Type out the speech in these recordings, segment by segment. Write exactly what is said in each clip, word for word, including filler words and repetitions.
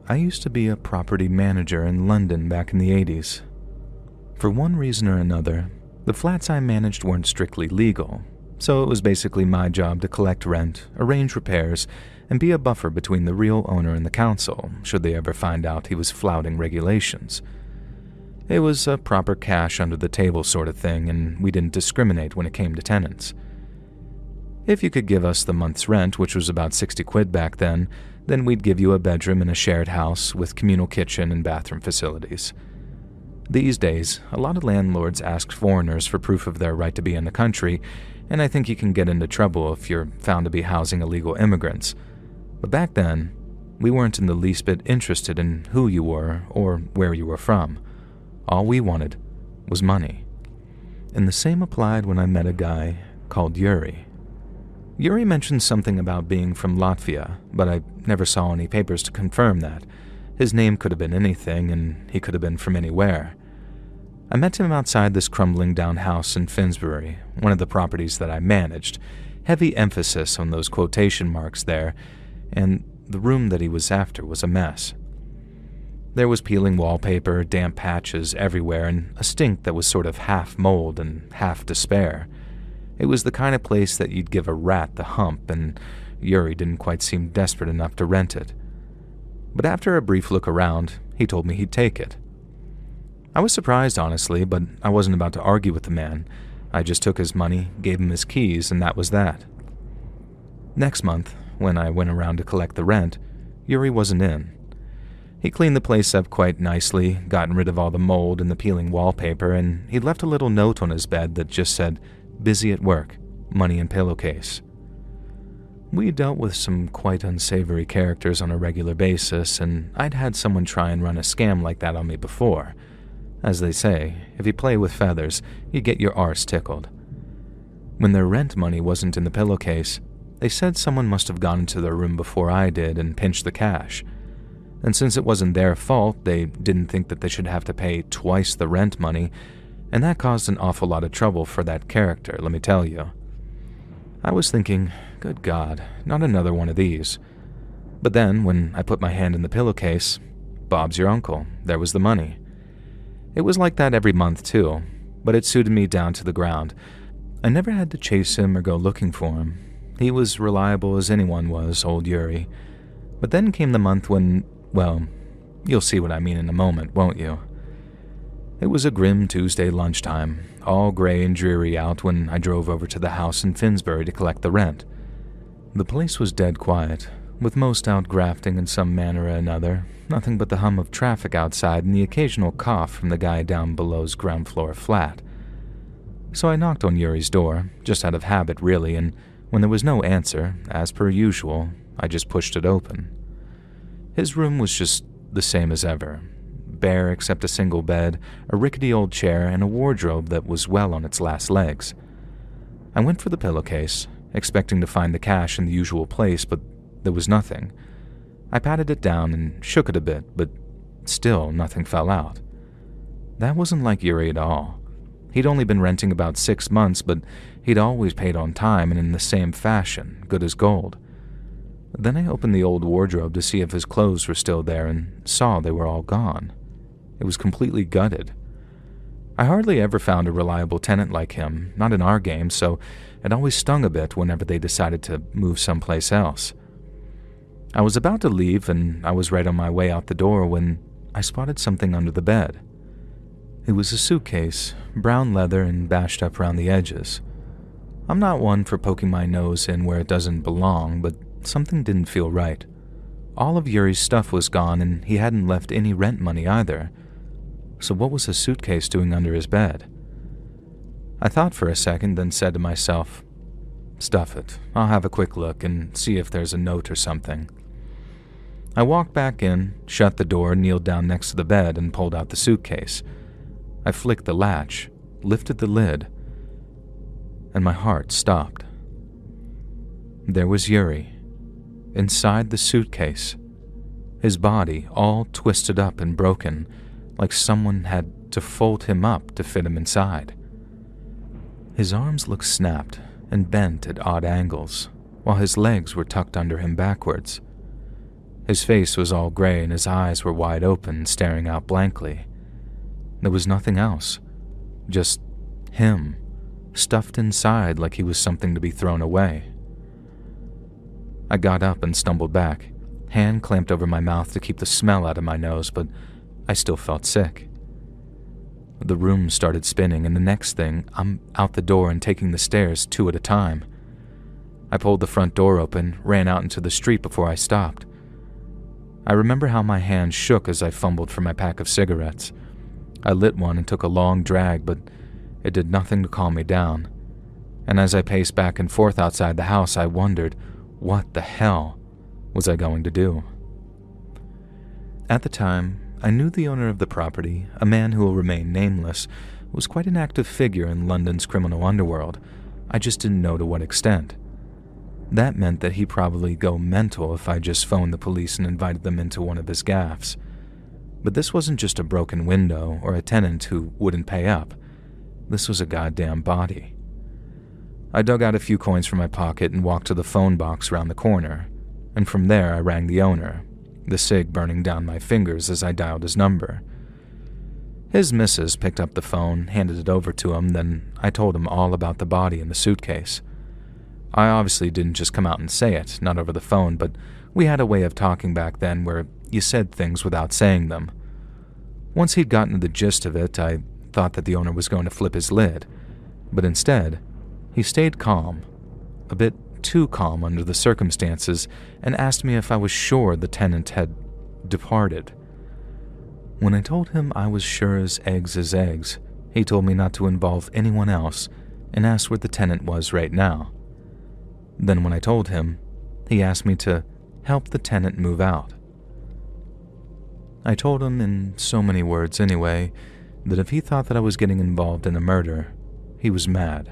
I used to be a property manager in London back in the eighties. For one reason or another, the flats I managed weren't strictly legal, so it was basically my job to collect rent, arrange repairs, and be a buffer between the real owner and the council, should they ever find out he was flouting regulations. It was a proper cash under the table sort of thing, and we didn't discriminate when it came to tenants. If you could give us the month's rent, which was about sixty quid back then, then we'd give you a bedroom in a shared house with communal kitchen and bathroom facilities. These days, a lot of landlords ask foreigners for proof of their right to be in the country, and I think you can get into trouble if you're found to be housing illegal immigrants. But back then, we weren't in the least bit interested in who you were or where you were from. All we wanted was money. And the same applied when I met a guy called Yuri. Yuri mentioned something about being from Latvia, but I never saw any papers to confirm that. His name could have been anything, and he could have been from anywhere. I met him outside this crumbling down house in Finsbury, one of the properties that I managed. Heavy emphasis on those quotation marks there, and the room that he was after was a mess. There was peeling wallpaper, damp patches everywhere, and a stink that was sort of half mold and half despair. It was the kind of place that you'd give a rat the hump, and Yuri didn't quite seem desperate enough to rent it. But after a brief look around, he told me he'd take it. I was surprised, honestly, but I wasn't about to argue with the man. I just took his money, gave him his keys, and that was that. Next month, when I went around to collect the rent, Yuri wasn't in. He cleaned the place up quite nicely, gotten rid of all the mold and the peeling wallpaper, and he'd left a little note on his bed that just said, "Busy at work, money and pillowcase." We dealt with some quite unsavory characters on a regular basis, and I'd had someone try and run a scam like that on me before. As they say, if you play with feathers, you get your arse tickled. When their rent money wasn't in the pillowcase, they said someone must have gone into their room before I did and pinched the cash. And since it wasn't their fault, they didn't think that they should have to pay twice the rent money, and that caused an awful lot of trouble for that character, let me tell you. I was thinking, good God, not another one of these. But then, when I put my hand in the pillowcase, Bob's your uncle, there was the money. It was like that every month, too, but it suited me down to the ground. I never had to chase him or go looking for him. He was reliable as anyone was, old Yuri. But then came the month when, well, you'll see what I mean in a moment, won't you? It was a grim Tuesday lunchtime, all gray and dreary out when I drove over to the house in Finsbury to collect the rent. The place was dead quiet, with most out grafting in some manner or another, nothing but the hum of traffic outside and the occasional cough from the guy down below's ground floor flat. So I knocked on Yuri's door, just out of habit really, and when there was no answer, as per usual, I just pushed it open. His room was just the same as ever. Bare except a single bed, a rickety old chair, and a wardrobe that was well on its last legs. I went for the pillowcase, expecting to find the cash in the usual place, but there was nothing. I patted it down and shook it a bit, but still nothing fell out. That wasn't like Yuri at all. He'd only been renting about six months, but he'd always paid on time and in the same fashion, good as gold. Then I opened the old wardrobe to see if his clothes were still there and saw they were all gone. It was completely gutted. I hardly ever found a reliable tenant like him, not in our game, so it always stung a bit whenever they decided to move someplace else. I was about to leave, and I was right on my way out the door when I spotted something under the bed. It was a suitcase, brown leather and bashed up around the edges. I'm not one for poking my nose in where it doesn't belong, but something didn't feel right. All of Yuri's stuff was gone, and he hadn't left any rent money either. So what was the suitcase doing under his bed? I thought for a second, then said to myself, "Stuff it. I'll have a quick look and see if there's a note or something." I walked back in, shut the door, kneeled down next to the bed, and pulled out the suitcase. I flicked the latch, lifted the lid, and my heart stopped. There was Yuri, inside the suitcase, his body all twisted up and broken, like someone had to fold him up to fit him inside. His arms looked snapped and bent at odd angles, while his legs were tucked under him backwards. His face was all gray and his eyes were wide open, staring out blankly. There was nothing else. Just him, stuffed inside like he was something to be thrown away. I got up and stumbled back, hand clamped over my mouth to keep the smell out of my nose, but I still felt sick. The room started spinning, and the next thing, I'm out the door and taking the stairs two at a time. I pulled the front door open, ran out into the street before I stopped. I remember how my hand shook as I fumbled for my pack of cigarettes. I lit one and took a long drag, but it did nothing to calm me down. And as I paced back and forth outside the house, I wondered, what the hell was I going to do? At the time, I knew the owner of the property, a man who will remain nameless, was quite an active figure in London's criminal underworld. I just didn't know to what extent. That meant that he'd probably go mental if I just phoned the police and invited them into one of his gaffes. But this wasn't just a broken window or a tenant who wouldn't pay up. This was a goddamn body. I dug out a few coins from my pocket and walked to the phone box around the corner, and from there I rang the owner, the cig burning down my fingers as I dialed his number. His missus picked up the phone, handed it over to him, then I told him all about the body in the suitcase. I obviously didn't just come out and say it, not over the phone, but we had a way of talking back then where you said things without saying them. Once he'd gotten the gist of it, I thought that the owner was going to flip his lid, but instead, he stayed calm, a bit too calm under the circumstances, and asked me if I was sure the tenant had departed. When I told him I was sure as eggs as eggs, he told me not to involve anyone else and asked where the tenant was right now. Then when I told him, he asked me to help the tenant move out. I told him in so many words anyway, that if he thought that I was getting involved in a murder, he was mad.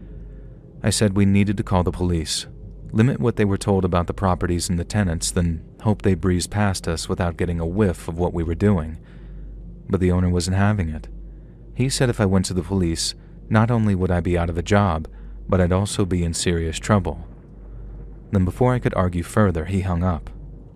I said we needed to call the police, limit what they were told about the properties and the tenants, then hope they breezed past us without getting a whiff of what we were doing. But the owner wasn't having it. He said if I went to the police, not only would I be out of a job, but I'd also be in serious trouble. Then before I could argue further, he hung up.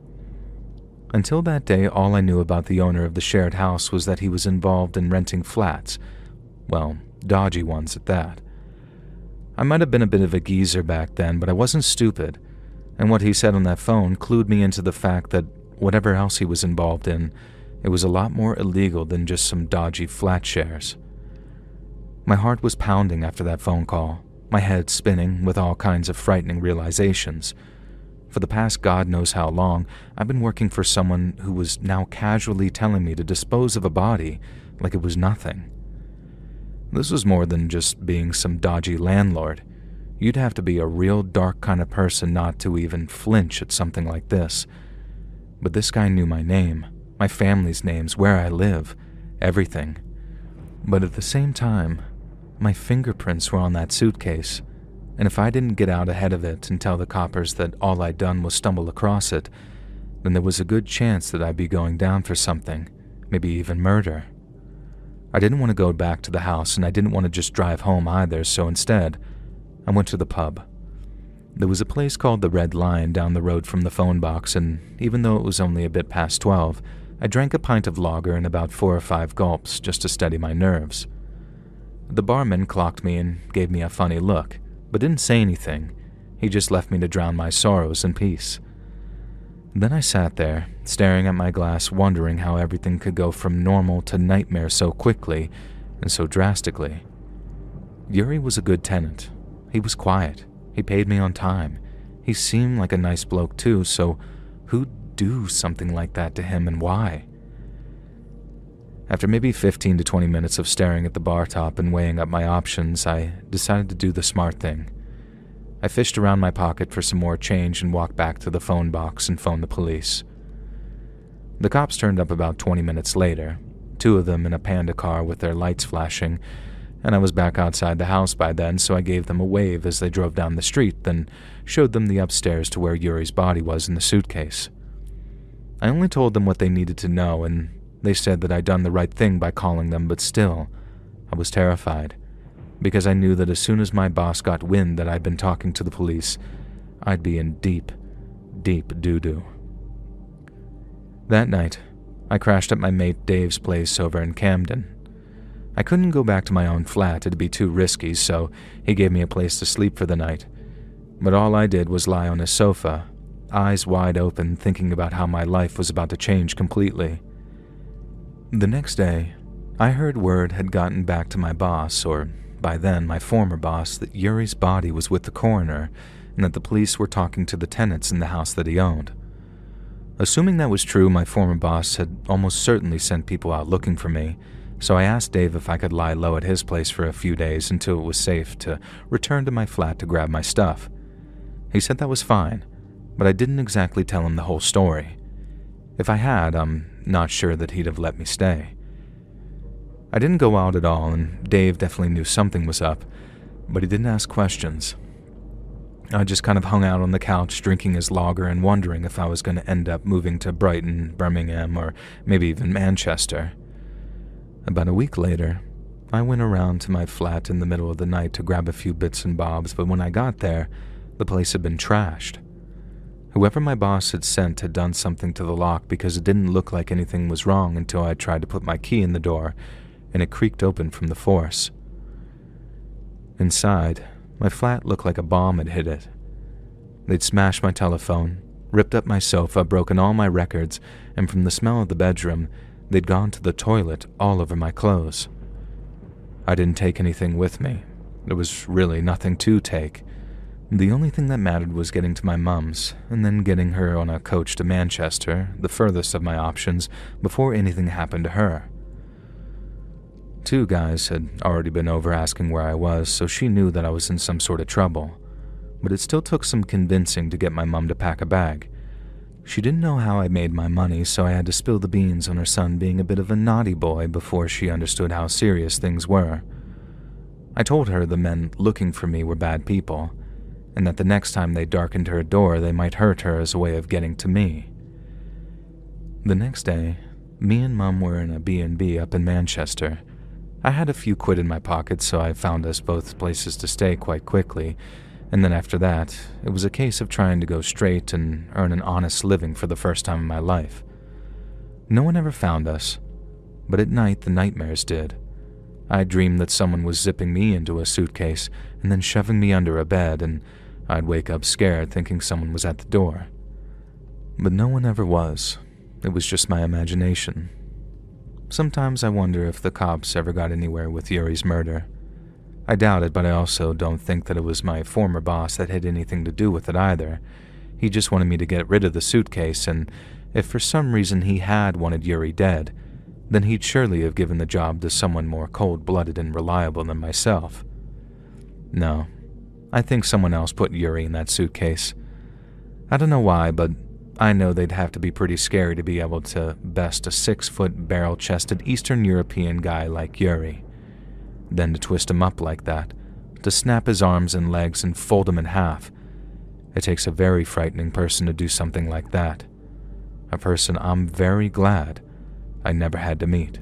Until that day, all I knew about the owner of the shared house was that he was involved in renting flats, well, dodgy ones at that. I might have been a bit of a geezer back then, but I wasn't stupid, and what he said on that phone clued me into the fact that whatever else he was involved in, it was a lot more illegal than just some dodgy flat shares. My heart was pounding after that phone call, my head spinning with all kinds of frightening realizations. For the past God knows how long, I've been working for someone who was now casually telling me to dispose of a body like it was nothing. This was more than just being some dodgy landlord. You'd have to be a real dark kind of person not to even flinch at something like this. But this guy knew my name, my family's names, where I live, everything. But at the same time, my fingerprints were on that suitcase, and if I didn't get out ahead of it and tell the coppers that all I'd done was stumble across it, then there was a good chance that I'd be going down for something, maybe even murder. I didn't want to go back to the house, and I didn't want to just drive home either, so instead, I went to the pub. There was a place called the Red Lion down the road from the phone box, and even though it was only a bit past twelve, I drank a pint of lager in about four or five gulps just to steady my nerves. The barman clocked me and gave me a funny look, but didn't say anything. He just left me to drown my sorrows in peace. Then I sat there, staring at my glass, wondering how everything could go from normal to nightmare so quickly and so drastically. Yuri was a good tenant. He was quiet. He paid me on time. He seemed like a nice bloke too, so who'd do something like that to him and why? After maybe fifteen to twenty minutes of staring at the bar top and weighing up my options, I decided to do the smart thing. I fished around my pocket for some more change and walked back to the phone box and phoned the police. The cops turned up about twenty minutes later, two of them in a Panda car with their lights flashing, and I was back outside the house by then, so I gave them a wave as they drove down the street, then showed them the upstairs to where Yuri's body was in the suitcase. I only told them what they needed to know, and they said that I'd done the right thing by calling them, but still, I was terrified, because I knew that as soon as my boss got wind that I'd been talking to the police, I'd be in deep, deep doo-doo. That night, I crashed at my mate Dave's place over in Camden. I couldn't go back to my own flat, it'd be too risky, so he gave me a place to sleep for the night. But all I did was lie on his sofa, eyes wide open, thinking about how my life was about to change completely. The next day, I heard word had gotten back to my boss, or by then my former boss, that Yuri's body was with the coroner and that the police were talking to the tenants in the house that he owned. Assuming that was true, my former boss had almost certainly sent people out looking for me, so I asked Dave if I could lie low at his place for a few days until it was safe to return to my flat to grab my stuff. He said that was fine, but I didn't exactly tell him the whole story. If I had, I'm not sure that he'd have let me stay. I didn't go out at all, and Dave definitely knew something was up, but he didn't ask questions. I just kind of hung out on the couch drinking his lager and wondering if I was going to end up moving to Brighton, Birmingham, or maybe even Manchester. About a week later, I went around to my flat in the middle of the night to grab a few bits and bobs, but when I got there, the place had been trashed. Whoever my boss had sent had done something to the lock because it didn't look like anything was wrong until I tried to put my key in the door, and it creaked open from the force. Inside, my flat looked like a bomb had hit it. They'd smashed my telephone, ripped up my sofa, broken all my records, and from the smell of the bedroom, they'd gone to the toilet all over my clothes. I didn't take anything with me. There was really nothing to take. The only thing that mattered was getting to my mum's, and then getting her on a coach to Manchester, the furthest of my options, before anything happened to her. Two guys had already been over asking where I was, so she knew that I was in some sort of trouble. But it still took some convincing to get my mum to pack a bag. She didn't know how I made my money, so I had to spill the beans on her son being a bit of a naughty boy before she understood how serious things were. I told her the men looking for me were bad people, and that the next time they darkened her door, they might hurt her as a way of getting to me. The next day, me and Mum were in a B and B up in Manchester. I had a few quid in my pocket, so I found us both places to stay quite quickly, and then after that, it was a case of trying to go straight and earn an honest living for the first time in my life. No one ever found us, but at night the nightmares did. I dreamed that someone was zipping me into a suitcase and then shoving me under a bed, and I'd wake up scared thinking someone was at the door. But no one ever was. It was just my imagination. Sometimes I wonder if the cops ever got anywhere with Yuri's murder. I doubt it, but I also don't think that it was my former boss that had anything to do with it either. He just wanted me to get rid of the suitcase, and if for some reason he had wanted Yuri dead, then he'd surely have given the job to someone more cold-blooded and reliable than myself. No, I think someone else put Yuri in that suitcase. I don't know why, but I know they'd have to be pretty scary to be able to best a six-foot, barrel-chested Eastern European guy like Yuri. Then to twist him up like that, to snap his arms and legs and fold him in half. It takes a very frightening person to do something like that. A person I'm very glad I never had to meet.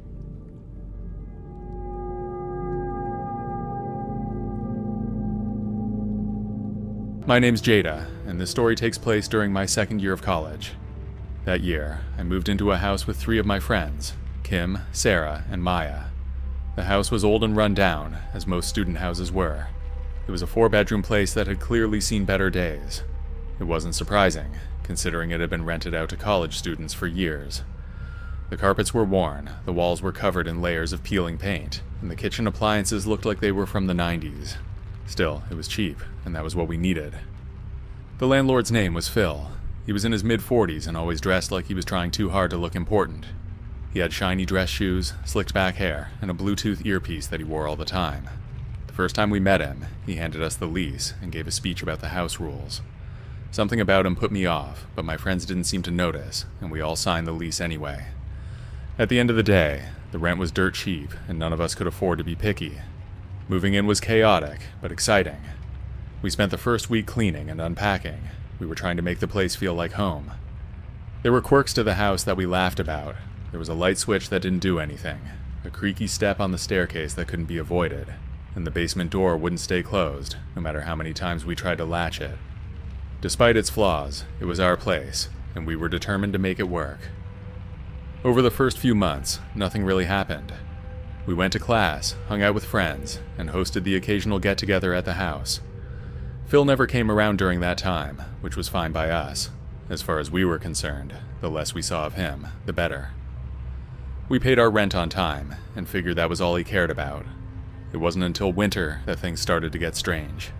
My name's Jada, and this story takes place during my second year of college. That year, I moved into a house with three of my friends, Kim, Sarah, and Maya. The house was old and run down, as most student houses were. It was a four-bedroom place that had clearly seen better days. It wasn't surprising, considering it had been rented out to college students for years. The carpets were worn, the walls were covered in layers of peeling paint, and the kitchen appliances looked like they were from the nineties. Still, it was cheap, and that was what we needed. The landlord's name was Phil. He was in his mid-forties and always dressed like he was trying too hard to look important. He had shiny dress shoes, slicked back hair, and a Bluetooth earpiece that he wore all the time. The first time we met him, he handed us the lease and gave a speech about the house rules. Something about him put me off, but my friends didn't seem to notice, and we all signed the lease anyway. At the end of the day, the rent was dirt cheap, and none of us could afford to be picky. Moving in was chaotic, but exciting. We spent the first week cleaning and unpacking. We were trying to make the place feel like home. There were quirks to the house that we laughed about. There was a light switch that didn't do anything, a creaky step on the staircase that couldn't be avoided, and the basement door wouldn't stay closed, no matter how many times we tried to latch it. Despite its flaws, it was our place, and we were determined to make it work. Over the first few months, nothing really happened. We went to class, hung out with friends, and hosted the occasional get-together at the house. Phil never came around during that time, which was fine by us. As far as we were concerned, the less we saw of him, the better. We paid our rent on time, and figured that was all he cared about. It wasn't until winter that things started to get strange.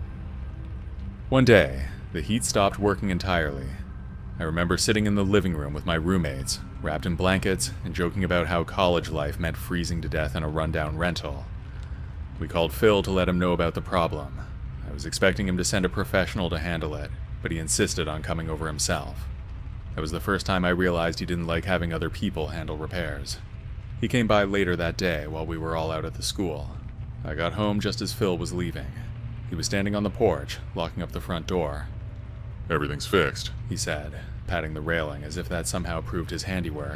One day, the heat stopped working entirely. I remember sitting in the living room with my roommates, wrapped in blankets, and joking about how college life meant freezing to death in a rundown rental. We called Phil to let him know about the problem. I was expecting him to send a professional to handle it, but he insisted on coming over himself. That was the first time I realized he didn't like having other people handle repairs. He came by later that day while we were all out at the school. I got home just as Phil was leaving. He was standing on the porch, locking up the front door. "Everything's fixed," he said, patting the railing as if that somehow proved his handiwork.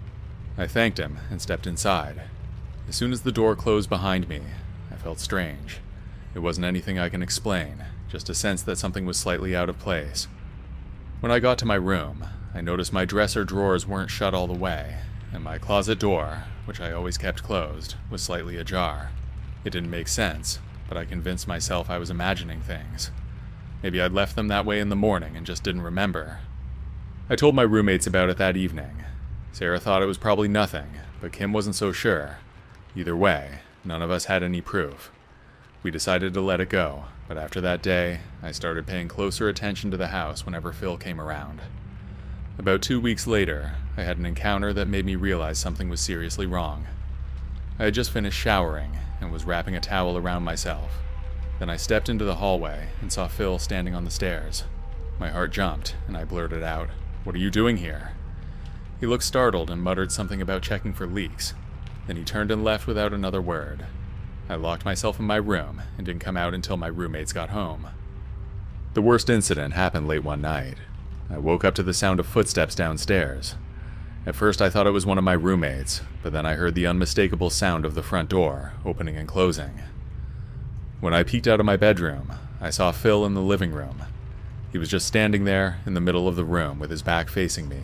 I thanked him and stepped inside. As soon as the door closed behind me, I felt strange. It wasn't anything I can explain, just a sense that something was slightly out of place. When I got to my room, I noticed my dresser drawers weren't shut all the way, and my closet door, which I always kept closed, was slightly ajar. It didn't make sense, but I convinced myself I was imagining things. Maybe I'd left them that way in the morning and just didn't remember. I told my roommates about it that evening. Sarah thought it was probably nothing, but Kim wasn't so sure. Either way, none of us had any proof. We decided to let it go, but after that day, I started paying closer attention to the house whenever Phil came around. About two weeks later, I had an encounter that made me realize something was seriously wrong. I had just finished showering and was wrapping a towel around myself. Then I stepped into the hallway and saw Phil standing on the stairs. My heart jumped, and I blurted out, "What are you doing here?" He looked startled and muttered something about checking for leaks. Then he turned and left without another word. I locked myself in my room and didn't come out until my roommates got home. The worst incident happened late one night. I woke up to the sound of footsteps downstairs. At first I thought it was one of my roommates, but then I heard the unmistakable sound of the front door opening and closing. When I peeked out of my bedroom, I saw Phil in the living room. He was just standing there in the middle of the room with his back facing me.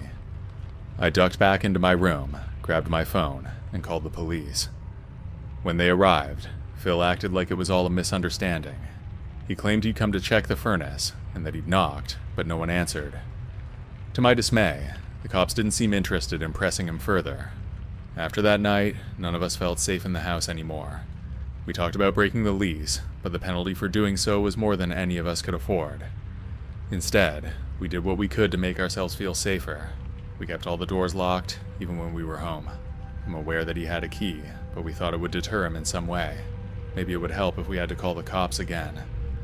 I ducked back into my room, grabbed my phone, and called the police. When they arrived, Phil acted like it was all a misunderstanding. He claimed he'd come to check the furnace, and that he'd knocked, but no one answered. To my dismay, the cops didn't seem interested in pressing him further. After that night, none of us felt safe in the house anymore. We talked about breaking the lease, but the penalty for doing so was more than any of us could afford. Instead, we did what we could to make ourselves feel safer. We kept all the doors locked, even when we were home. I'm aware that he had a key, but we thought it would deter him in some way. Maybe it would help if we had to call the cops again.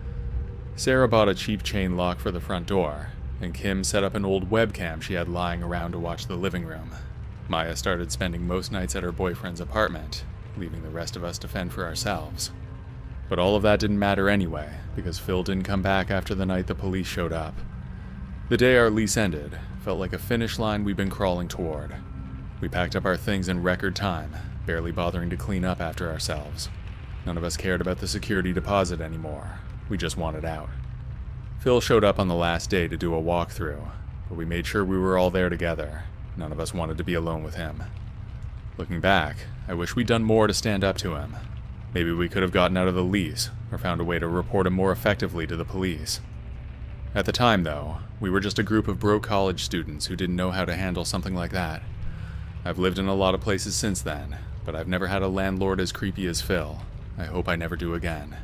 Sarah bought a cheap chain lock for the front door, and Kim set up an old webcam she had lying around to watch the living room. Maya started spending most nights at her boyfriend's apartment, leaving the rest of us to fend for ourselves. But all of that didn't matter anyway, because Phil didn't come back after the night the police showed up. The day our lease ended felt like a finish line we'd been crawling toward. We packed up our things in record time, barely bothering to clean up after ourselves. None of us cared about the security deposit anymore. We just wanted out. Phil showed up on the last day to do a walkthrough, but we made sure we were all there together. None of us wanted to be alone with him. Looking back, I wish we'd done more to stand up to him. Maybe we could have gotten out of the lease, or found a way to report him more effectively to the police. At the time, though, we were just a group of broke college students who didn't know how to handle something like that. I've lived in a lot of places since then, but I've never had a landlord as creepy as Phil. I hope I never do again.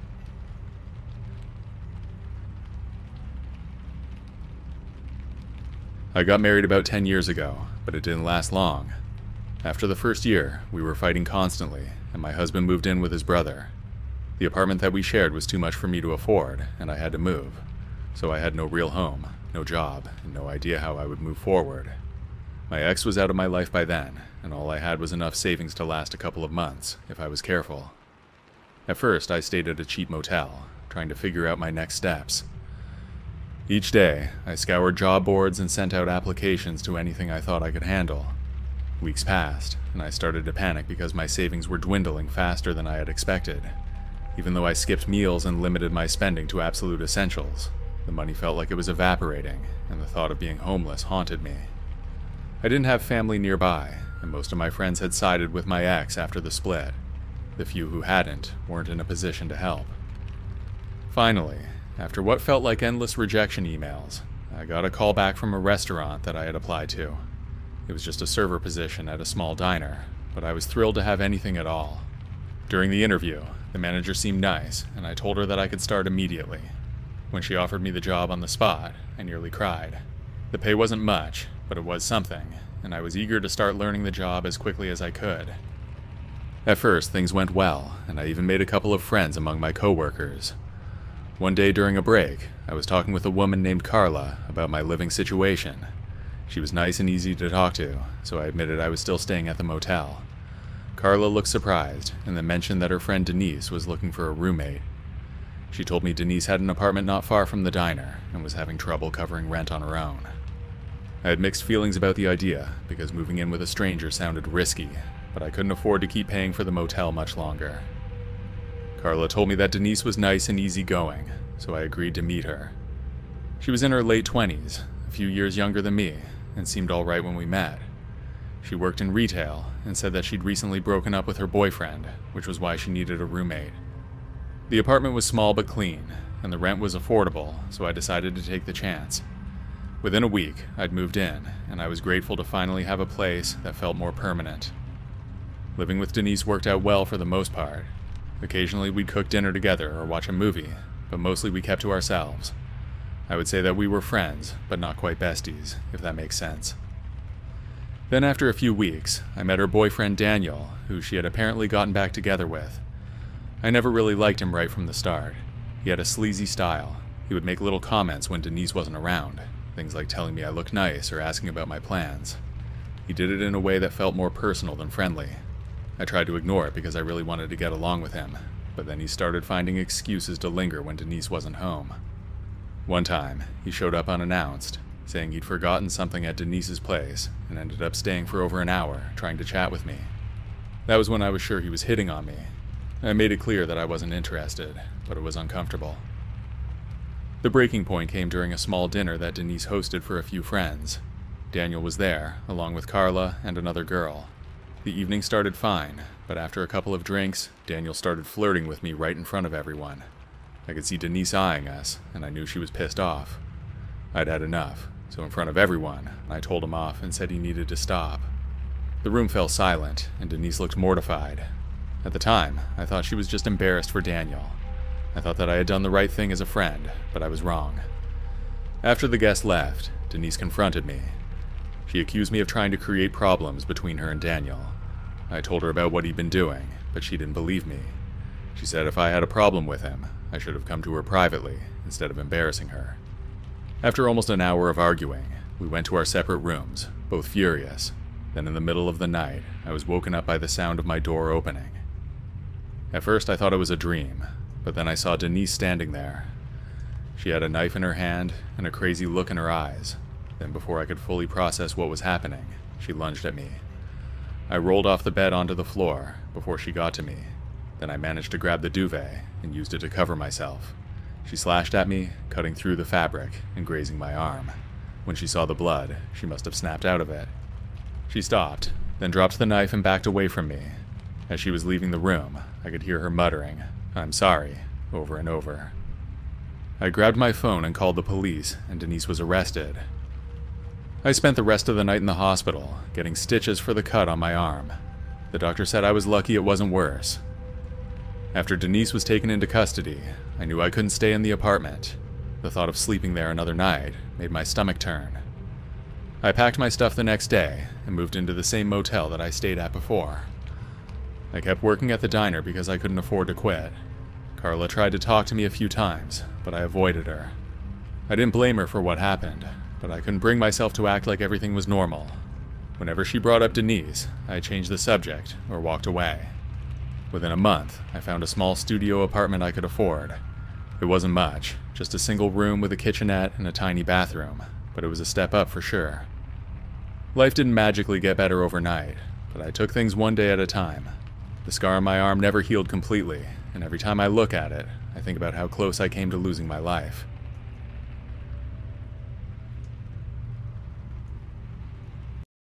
I got married about ten years ago, but it didn't last long. After the first year, we were fighting constantly, and my husband moved in with his brother. The apartment that we shared was too much for me to afford, and I had to move. So I had no real home, no job, and no idea how I would move forward. My ex was out of my life by then, and all I had was enough savings to last a couple of months, if I was careful. At first, I stayed at a cheap motel, trying to figure out my next steps. Each day, I scoured job boards and sent out applications to anything I thought I could handle. Weeks passed, and I started to panic because my savings were dwindling faster than I had expected, even though I skipped meals and limited my spending to absolute essentials. The money felt like it was evaporating, and the thought of being homeless haunted me. I didn't have family nearby, and most of my friends had sided with my ex after the split. The few who hadn't weren't in a position to help. Finally, after what felt like endless rejection emails, I got a call back from a restaurant that I had applied to. It was just a server position at a small diner, but I was thrilled to have anything at all. During the interview, the manager seemed nice, and I told her that I could start immediately. When she offered me the job on the spot, I nearly cried. The pay wasn't much, but it was something, and I was eager to start learning the job as quickly as I could. At first, things went well, and I even made a couple of friends among my coworkers. One day during a break, I was talking with a woman named Carla about my living situation. She was nice and easy to talk to, so I admitted I was still staying at the motel. Carla looked surprised, and then mentioned that her friend Denise was looking for a roommate. She told me Denise had an apartment not far from the diner, and was having trouble covering rent on her own. I had mixed feelings about the idea, because moving in with a stranger sounded risky, but I couldn't afford to keep paying for the motel much longer. Carla told me that Denise was nice and easygoing, so I agreed to meet her. She was in her late twenties, a few years younger than me, and seemed all right when we met. She worked in retail and said that she'd recently broken up with her boyfriend, which was why she needed a roommate. The apartment was small but clean, and the rent was affordable, so I decided to take the chance. Within a week, I'd moved in, and I was grateful to finally have a place that felt more permanent. Living with Denise worked out well for the most part. Occasionally we'd cook dinner together or watch a movie, but mostly we kept to ourselves. I would say that we were friends, but not quite besties, if that makes sense. Then after a few weeks, I met her boyfriend Daniel, who she had apparently gotten back together with. I never really liked him right from the start. He had a sleazy style. He would make little comments when Denise wasn't around, things like telling me I looked nice or asking about my plans. He did it in a way that felt more personal than friendly. I tried to ignore it because I really wanted to get along with him, but then he started finding excuses to linger when Denise wasn't home. One time, he showed up unannounced, saying he'd forgotten something at Denise's place and ended up staying for over an hour trying to chat with me. That was when I was sure he was hitting on me. I made it clear that I wasn't interested, but it was uncomfortable. The breaking point came during a small dinner that Denise hosted for a few friends. Daniel was there, along with Carla and another girl. The evening started fine, but after a couple of drinks, Daniel started flirting with me right in front of everyone. I could see Denise eyeing us, and I knew she was pissed off. I'd had enough, so in front of everyone, I told him off and said he needed to stop. The room fell silent, and Denise looked mortified. At the time, I thought she was just embarrassed for Daniel. I thought that I had done the right thing as a friend, but I was wrong. After the guest left, Denise confronted me. She accused me of trying to create problems between her and Daniel. I told her about what he'd been doing, but she didn't believe me. She said if I had a problem with him, I should have come to her privately, instead of embarrassing her. After almost an hour of arguing, we went to our separate rooms, both furious. Then in the middle of the night, I was woken up by the sound of my door opening. At first I thought it was a dream, but then I saw Denise standing there. She had a knife in her hand and a crazy look in her eyes. Then before I could fully process what was happening, she lunged at me. I rolled off the bed onto the floor before she got to me. Then I managed to grab the duvet and used it to cover myself. She slashed at me, cutting through the fabric and grazing my arm. When she saw the blood, she must have snapped out of it. She stopped, then dropped the knife and backed away from me. As she was leaving the room, I could hear her muttering, "I'm sorry," over and over. I grabbed my phone and called the police, and Denise was arrested. I spent the rest of the night in the hospital, getting stitches for the cut on my arm. The doctor said I was lucky it wasn't worse. After Denise was taken into custody, I knew I couldn't stay in the apartment. The thought of sleeping there another night made my stomach turn. I packed my stuff the next day and moved into the same motel that I stayed at before. I kept working at the diner because I couldn't afford to quit. Carla tried to talk to me a few times, but I avoided her. I didn't blame her for what happened, but I couldn't bring myself to act like everything was normal. Whenever she brought up Denise, I changed the subject or walked away. Within a month, I found a small studio apartment I could afford. It wasn't much, just a single room with a kitchenette and a tiny bathroom, but it was a step up for sure. Life didn't magically get better overnight, but I took things one day at a time. The scar on my arm never healed completely, and every time I look at it, I think about how close I came to losing my life.